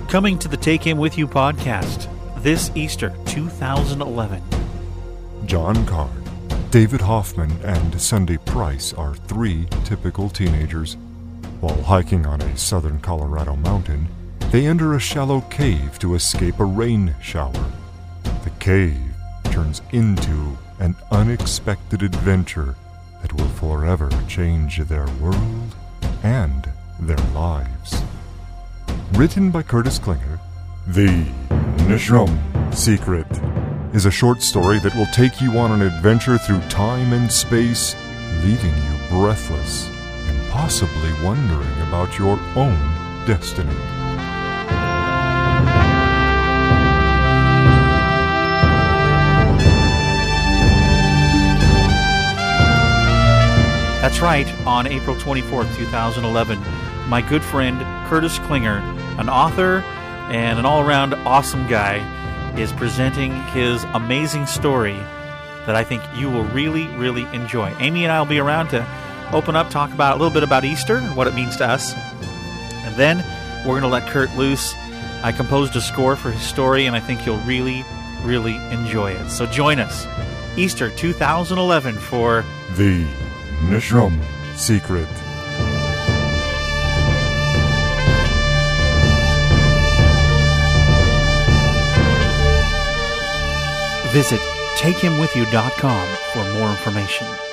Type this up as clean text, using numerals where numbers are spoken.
Coming to the Take Him With You podcast this Easter 2011. John Card, David Hoffman, and Sunday Price are three typical teenagers. While hiking on a southern Colorado mountain, they enter a shallow cave to escape a rain shower. The cave turns into an unexpected adventure that will forever change their world and their lives. Written by Curtis Klinger, The Nishram Secret is a short story that will take you on an adventure through time and space, leaving you breathless and possibly wondering about your own destiny. That's right, on April 24th, 2011, my good friend Curtis Klinger, an author and an all-around awesome guy, is presenting his amazing story that I think you will really, really enjoy. Amy and I will be around to open up, talk about a little bit about Easter and what it means to us. And then we're going to let Kurt loose. I composed a score for his story, and I think you'll really, really enjoy it. So join us, Easter 2011, for The Nishram Secret. Visit takehimwithyou.com for more information.